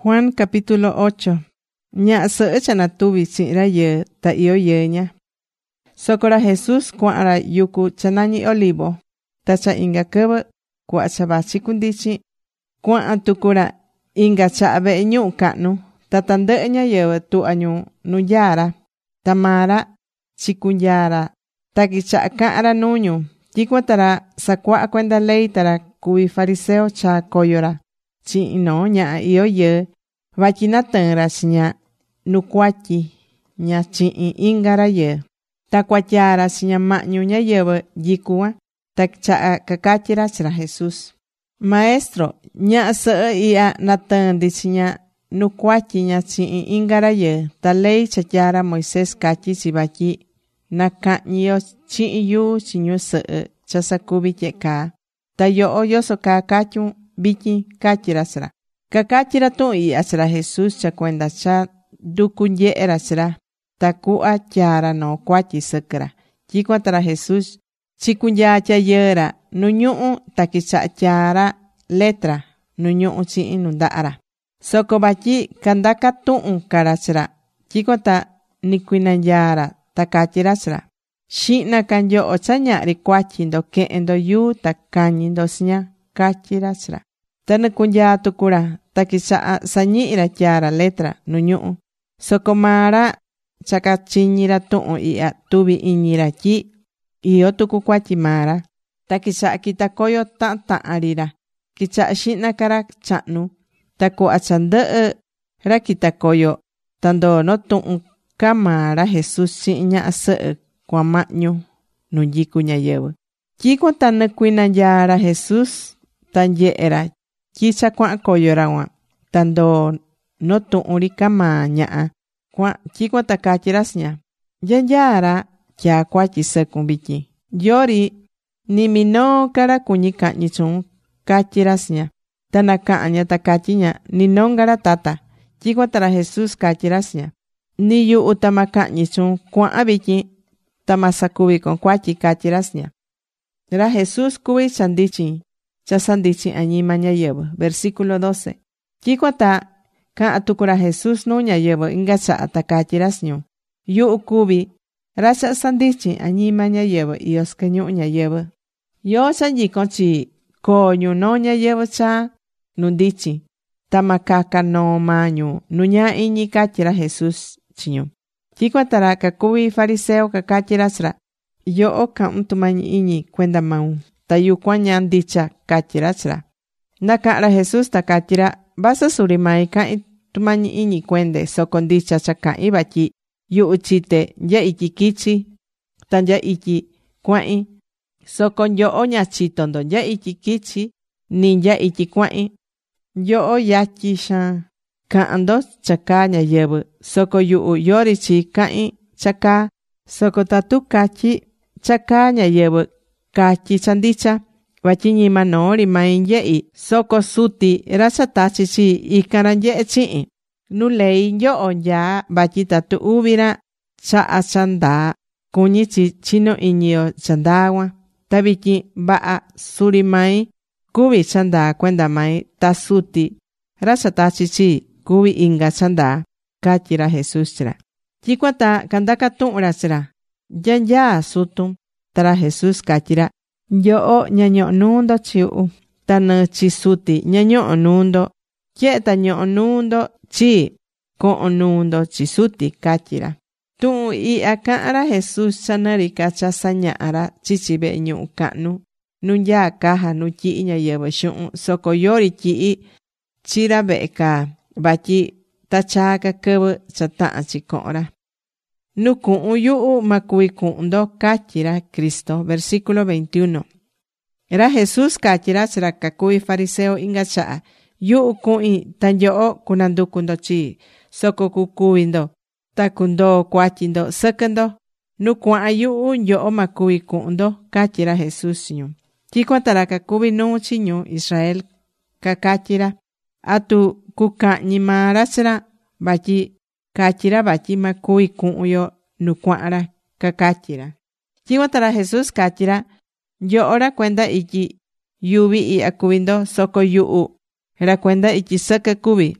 Juan capítulo 8. Ña'a sɨ'ɨ cha natuvi chi'in rayɨɨ ta io yɨɨ ña. Soco ra Jesús cuahan ra yuku cha nañi Olivo. Ta cha inga quɨvɨ cuhva cha vachi cundichin, cuahan tucu ra inga chaha vehe ñuhu cahnu. Ta tandɨhɨ ñáyɨvɨ tuhva ñu nu nyaa ra. Ta maa ra chicunyaa ra ta quichaha cahan ra nuu ñu. Tyicuan ta ra sacuaha cuenda ley ta ra cuví fariseo chaa coyo ra chihin noo ñaha io yɨɨ vatyi natɨɨn ra chi ña nu cuatyi ña chihin inga rayɨɨ. Ta cuatyaa ra chi ña mahñu ñáyɨvɨ nyicu cuan. Ta chaha cacatyi ra chi ra Jesús: ―Maestro, ñaha sɨhɨ ihya natɨɨn ndi chi ña nu cuatyi ña chihin inga rayɨɨ. Ta ley cha tyaa ra Moisés catyí chi vatyi nacahñi yo chihin yuu chi ñusɨhɨ cha sacuvi tyehe caa. Ta yoho yoso caa catyún vityin ―catyí ra chi ra. Cacatyi ra tuhun ihya chi ra Jesús cha cuenda cha nducu nyehe ra chi ra tacuhva tyaa ra noo cuatyi sɨquɨ ra. Tyicuan ta ra Jesús chicunyaa tyayɨɨ ra nu ñuhú ta quichaha tyaa ra letra nu ñuhú chihin nu ndaha ra. Soco vatyi candaca tuhun ca ra chi ra, tyicuan ta nicuinanyaa ra ta catyí ra chi ra: ―Xihna ca nyoho cha ñahri cuatyi ndo quehen ndo yuu ta cañi ndo chiña ―catyí ra chi ra. Ta nɨcunyaa tucu ra ta quichaha sañihi ra tyaa ra letra nu ñuhú. Soco maa ra cha cachiñi ra tuhun ihya tuvi iñi ra tyi io tucu cuatyi maa ra. Ta quichaha quita coyo tahan tahan ri ra. Quichaha xihna ca ra chahnu. Ta cuhva cha ndɨhɨ ra quita coyo ta ndoo noo tuhun ca maa ra Jesús chihin ñaha sɨhɨ cuan mahñu nu nyicu ñáyɨvɨ. Tyicuan ta nɨcuinanyaa ra Jesús ta nyehe ra tyi cha cuahan coyo ra cuan. Ta ndoo noo tuhun ri ca maa ñaha cuan. Tyicuan ta catyí ra chi ña: ―¿Nya nyaa ra tyaa cuatyi sɨcun vityin? Yori ni minoo ca ra cuñí cahñi chuun ―catyí ra chi ña. Ta nacahan ña ta catyí ña: ―Ni nonga ra tata. Tyicuan ta ra Jesús catyí ra chi ña: ―Ni yuhu ta ma cahñi chuun. Cuahan vityin ta ma sacuvi con cuatyi ―catyí ra chi ña. Ra Jesús cuví cha ndichin cha sandichin añima ñáyɨvɨ. Versículo 12. Tyicuan ta cahan tucu ra Jesús nuu ñáyɨvɨ inga chaha ta catyí ra chi ñu: ―Yuhu cuví ra cha sandichin añima ñáyɨvɨ io sɨquɨ ñuhu ñayɨvɨ. Yóó cha nyicon chii coo ñu noo ñayɨvɨ chaa nu ndichin. Ta ma caca noo maa ñu nu ñaa iñi ―catyí ra Jesús chi ñu. Tyicuan ta ra cacuví fariseo cacatyí ra chi ra: ―Yoho cahún tumañi iñi cuenda maun. Ta yucuan ña ndicha ―catyí ra chi ra. Nacahan ra Jesús ta catyí ra: ―Vasɨ suri mai cahín tumañi iñi cuende, soco ndicha cha cahín vatyi yuhu chite nya ityi quichi ta nya ityi cuahin. Soco nyoho ña chito ndo nya ityi quichi ni nya ityi cuahin. Yoho yatyi xaan cahan ndo cha caa ñáyɨvɨ, soco yuhu yori chi cahín cha caa. Soco tatu catyi cha caa ñáyɨvɨ, catyi cha ndicha. Vatyi ñima noo ri mai nyehi, soco Suti ra cha tachi chii ican ra nyehe chihin. Nu ley nyoho nyaa vatyi tatu uvi ra chaha cha ndaa, cuñí chi chino iñi yo cha ndaa cuan. Ta vityin vaha suri mai cuví cha ndaa cuenda mai, ta Suti ra cha tachi chii cuví inga cha ndaa ―catyí ra Jesús chi ra. Tyicuan ta candaca tuhun ra chi ra: ―¿Nya nyaa sutun? Ta ra Jesús catyí ra: ―Nyoho ña ñoho nuu ndo chiuhu, ta nɨ chi Suti ña ñoho nuu ndo. Tyehe ta ñoho nuu ndo chii, cohon nuu ndo chi Suti ―catyí ra. Tuhun ihya cahan ra Jesús cha nɨ ri ca cha sañaha ra chichi vehe ñuhu cahnu nu nyaa caja nu tyihi ñáyɨvɨ xuhun. Soco yori tyihi chi ra vehe caa vatyi ta chaa ca quɨvɨ cha tahan chi cohon ra. Nu cuhun yuhu ma cuvi cuhun ndo ―catyí ra Cristo. Versículo 21. Ra Jesús catyí ra chi ra cacuví fariseo inga chaha: ―Yuhu cuhin ta nyoho cunanducu ndo chii, soco cucuvi ndo ta cundoo cuatyi ndo sɨquɨ ndo. Nu cuahan yuhu nyoho ma cuvi cuhun ndo ―catyí ra Jesús chi ñu. Tyicuan ta ra cacuví nuu chi ñu Israel cacatyí ra: ―¿Atu cucahñi maa ra chi ra? Vatyi catyí ra vatyi ma cuvi cuhun yo nu cuahan ra ―cacatyí ra. Tyicuan ta ra Jesús catyí ra: ―Nyoho ra cuenda ityi yuvi ihya cuví ndo, soco yuhu ra cuenda ityi sɨquɨ cuví.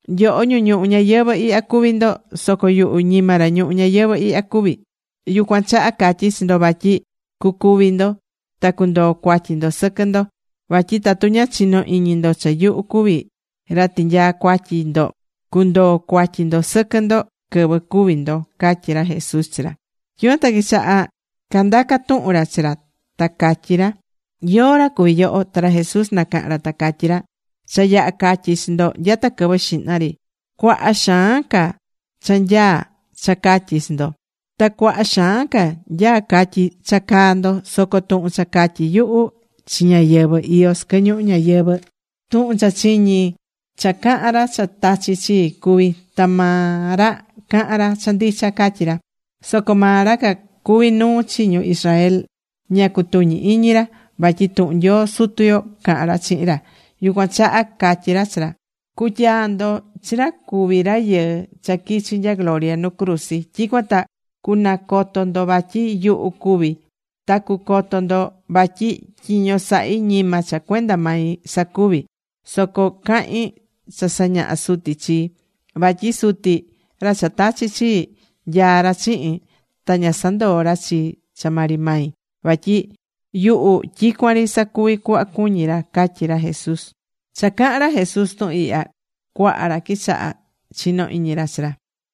Yo'o ñu ñu'u ñayɨvɨ ihya kuvi ndo, soco yu'u ñima ra ñu'u ñayɨvɨ ihya kuvi. Yucuan cha'a catyí chi ndo vatyi cucuvi ndo ta cundoo cuatyi ndo sɨquɨ ndo. Vatyi tatu ña chinó iñi ndo cha yuhu cuví ra tinyaa cuatyi ndo, cundoo cuatyi ndo sɨquɨ ndo quɨvɨ cuvi ndo ―catyí ra Jesús chi ra. Tyicuan ta quichaha candaca tuhun ra chi ra, ta catyí ra: ―¿Yóó ra cuví yoho? Ta ra Jesús nacaha̱n ra ta catyí ra: ―Cha yaha catyi chi ndo nyata quɨvɨ xihna ri. Cuaha xaan ca cha nyaa cha catyi chi ndo. Ta cuaha xaan ca nyaa catyi cha caa ndo, soco tuhun cha catyi yuhu chi ñáyɨvɨ iyó sɨquɨ ñuhu ñayɨvɨ, tuhun cha chiñi cha cahán ra cha tachi chii cuví. Ta maa ra cahán ra cha ndicha ―catyí ra. Soco maa ra ca cuví nuu chi ñu Israel ña cutuñí iñi ra, vatyi tuhun Nyoo Sutu yo cahán ra chihin ra. Yucuan chaha catyí ra chi ra: ―Cu̱tyaa ndo chi ra cuví Rayɨɨ cha quichi nya gloria nu cruzi. Tyicuan ta cunacoto ndo vatyi yuhu cuví. Ta cucoto ndo vatyi tyiño sahi ñima cha cuenda mai sacuví. Soco cahín cha sañaha Suti chii. Vatyi Suti, ra cha tachi chii, nyaa ra chihin, ta ña sandoo ra chii cha mari mai. Vatyi yuhu tyicuan ri sacuví cuhva cuñí ra ―catyí ra Jesús. Cha cahán ra Jesús tuhun ihya, cuaha ra quichaha chino iñi ra chi ra.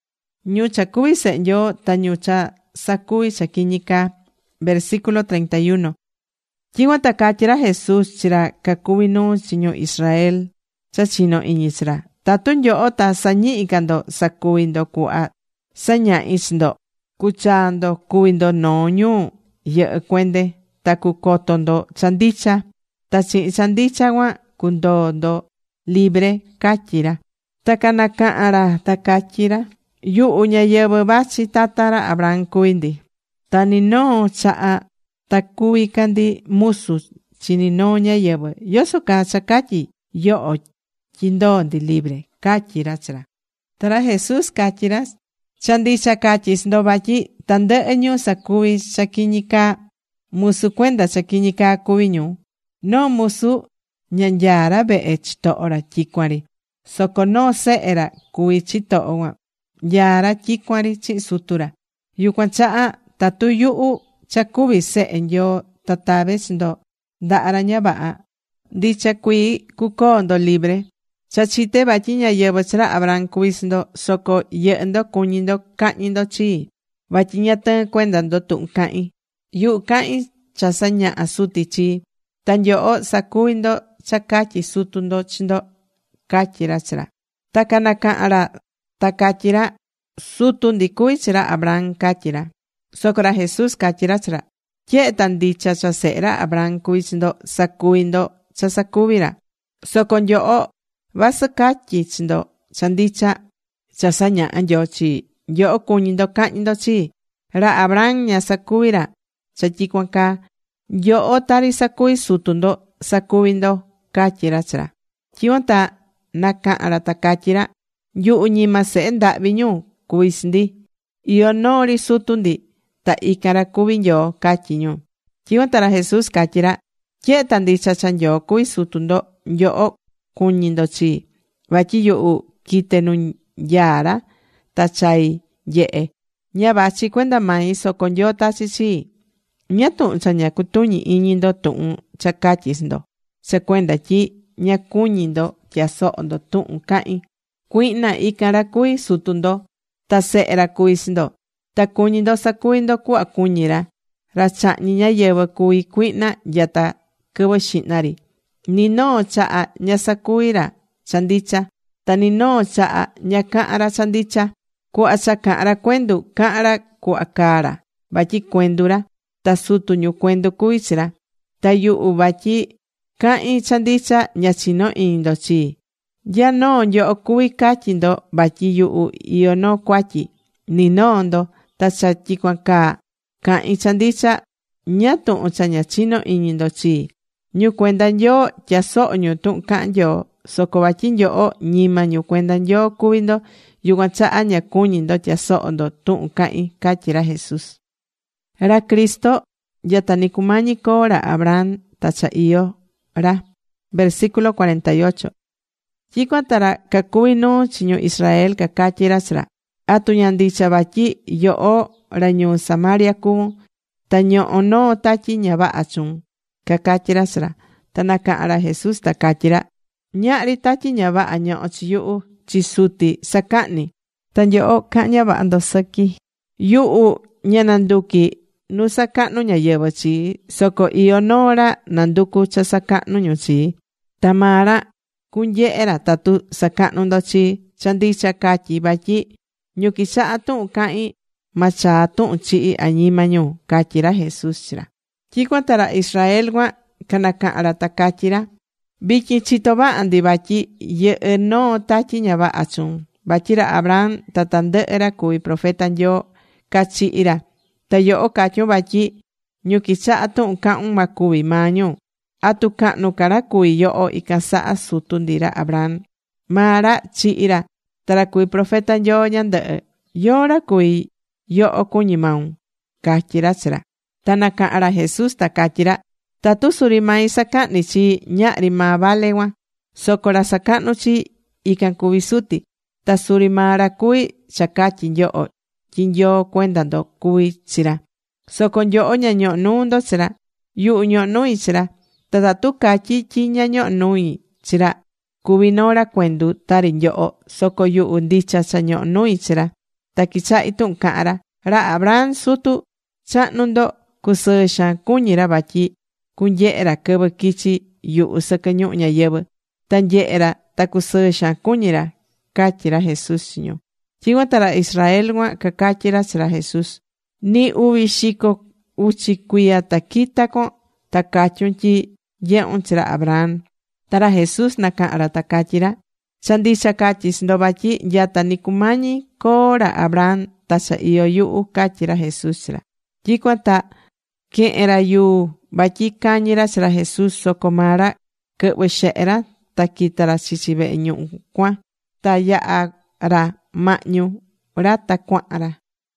Ñu cha cuví sehe Nyoo ta ñu cha sacuví cha quiñi caa. Versículo 31. Tyicuan ta catyí ra Jesús chi ra cacuví nuu chi ñu Israel cha chino iñi chi ra: ―Tatu nyoho ta sañihi ca ndo sacuvi ndo cuhva sañahi chi ndo, cuchaa ndo cuvi ndo noo ñuu yɨhɨ cuende, ta cucoto ndo cha ndicha. Ta chihin cha ndicha cuan cundoo ndo libre ―catyí ra. Ta canacaha̱n ra ta catyí ra: ―Yuhu ñayɨvɨ vachi tata ra Abraham cuví ndi. Ta ni noo chaha ta cuví ca ndi musu chi ni noo ñayɨvɨ. ¿Yoso caa cha catyi yoho tyi ndoo ndi libre? ―catyí ra chi ra. Ta ra Jesús catyí ra: ―Cha ndicha catyí chi ndo vatyi tandɨhɨ ñu sacuví cha quiñi caa, musu cuenda cha quiñi caa cuví ñu. Noo musu ña nyaa ra vehe chitoho ra tyicuan ri. Soco noo sehe ra cuví chitoho cuan. Nyaa ra tyicuan ri chihin sutu ra. Yucuan chaha tatu yuhu cha cuví sehe Nyoo ta tave chi ndo ndaha ra ña vaha, ndicha cuii cucoo ndo libre. Cha chité vatyi ñayɨvɨ chi ra Abraham cuví chi ndo, soco yɨhɨ ndo cuñí ndo cahñi ndo chii, vatyi ña tɨɨn cuenda ndo tuhun cahín. Yuhu cahín cha sañaha Suti chii. Ta nyoho sacuví ndo cha catyi sutu ndo chi ndo ―catyí ra chi ra. Ta canacaha̱n ra ta catyí ra: ―Sutu ndi cuví chi ra Abraham ―catyí ra. Soco ra Jesús catyí ra chi ra: ―Tyehe ta ndicha cha sehe ra Abraham cuví chi ndo, sacuví ndo cha sacuví ra. Soco nyoho vasɨ catyí chi ndo cha ndicha cha sañaha Nyoo chii, nyoho cuñí ndo cahñi ndo chii. Ra Abraham ña sacuví ra cha tyicuan caa. Nyoho tari sacuví sutu ndo sacuví ndo ―catyí ra chi ra. Tyicuan ta nacaha̱n ra ta catyí ra: ―Yuhu ñima sehe ndahvi ñu cuví chi ndi. Iyó noo ri sutu ndi, ta ican ra cuví Nyoo ―catyí ñu. Tyicuan ta ra Jesús catyí ra: ―Tyehe ta ndicha cha Nyoo cuví sutu ndo, nyoho cuñí ndo chii. Vatyi yuhu quite nu nyaa ra ta chai nyehe. Ña vachi cuenda mai, soco Nyoo tachi chii. ¿Ñáá tuhun cha ña cutuñi iñi ndo tuhun cha catyi chi ndo? Cha cuenda tyi ña cuñí ndo tyasoho ndo tuhun cahín. Cuihna ican ra cuví sutu ndo, ta sehe ra cuví chi ndo. Ta cuñí ndo sacuví ndo cuhva cuñí ra. Ra chahñi ñáyɨvɨ cuví cuihna nyata quɨvɨ xihna ri. Ni noo chaha ña sacuví ra cha ndicha. Ta ni noo chaha ña cahán ra cha ndicha. Cuhva cha cahán ra cuendu, cahán ra cuhva caa ra, vatyi cuendu ra. Ta sutu ñu cuendu cuví chi ra. Ta yuhu vatyi cahín cha ndicha ña chino iñi ndo chii. Ya noo nyoho cuví catyi ndo vatyi yuhu iyó noo cuatyi. Ni noo ndo. Ta cha tyicuan caa cahín cha ndicha, ¿ñáá tuhun cha ña chino iñi ndo chii? Ñu cuenda Nyoo tyasoho ñu tuhun cahán Nyoo. Soco vatyi nyoho ñima ñu cuenda Nyoo cuví ndo, yucuan chaha ña cuñí ndo tyasoho ndo tuhun cahín ―catyí ra Jesús. Ra Cristo nyata ni cumañi coo ra Abraham ta cha iyó ra. Versículo 48. Tyicuan ta ra cacuvi nuu chi ñu Israel cacatyí ra chi ra: ―¿Atu ña ndicha vatyi yoho ra ñuu Samaria cuvún, ta ñohó noo tatyi ña vaha chuun? Cacatyí ra chi ra. Ta nacaha̱n ra Jesús ta catyí ra: ―Ñahri tatyi ña vaha ñohó chi yuhu, chi Suti sacahni. Ta nyoho cahán ña vaha ndo sɨqui. Yuhu ña nanduquí nu sacahnu ñáyɨvɨ chii, soco iyó noo ra nanducú cha sacahnu ñu chii. Ta maa ra cunyehe ra tatu sacahnu ndo chii. Cha ndicha catyí vatyi ñu quichaha tuhun cahín, ma chaa tuhun chihi añima ñu ―catyí ra Jesús chi ra. Tyicuan ta ra Israel cuan canacaha̱n ra ta catyí ra: ―Vityin chitó vaha ndi vatyi yɨhɨ́ noo tatyi ña vaha chuun. Vatyi ra Abraham ta tandɨhɨ ra cuví profeta Nyoo cachihi̱ ra. Ta yoho catyún vatyi ñu quichaha tuhun cahún ma cuvi maa ñu. ¿Atu cahnu ca ra cuví yoho ican saha sutu ndi ra Abraham? Maa ra chihi̱ ra. Ta ra cuví profeta Nyoo ñandɨhɨ, ¿yóó ra cuví yoho cuñí maun? ―catyí ra chi ra. Ta nacaha̱n ra Jesús ta catyí ra: ―Tatu suri mai sacahni chii, ñahri maa vale cuan. Soco ra sacahnu chii, ican cuví Suti. Ta suri maa ra cuví cha catyi nyoho tyi Nyoo cuenda ndo cuví chi ra. Soco nyoho ña ñohó nuu ndo chi ra. Yuhu ñohó nui chi ra. Ta tatu catyí tyi ña ñohó nui chi ra, cuví noo ra cuendu tari nyoho. Soco yuhu ndicha cha ñohó nui chi ra. Ta quichahi tuhun cahan ra: ―Ra Abraham sutu chahnu ndo cusɨɨ xaan cuñí ra vatyi cunyehe ra quɨvɨ quichi yuhu sɨquɨ ñuhu ñayɨvɨ̱. Ta nyehe ra ta cusɨɨ xaan cuñí ra ―catyí ra Jesús chi ñu. Tyicuan ta ra Israel cuan cacatyí ra chi ra Jesús: ―Ni 280 cuiya ta quita con, ta catyún tyi nyehun chi ra Abraham. Ta ra Jesús nacaha̱n ra ta catyí ra: ―Cha ndicha catyí chi ndo vatyi nyata ni cumañi coo ra Abraham ta cha iyó yuhu ―catyí ra Jesús chi ra. Tyicuan ta quehe̱n ra yuu vatyi cañi ra chi ra Jesús, soco maa ra quɨhvɨ xehe ra ta quita ra chichi vehe ñuhu cuan. Ta yaha̱ ra mahñu ra ta cuahan ra.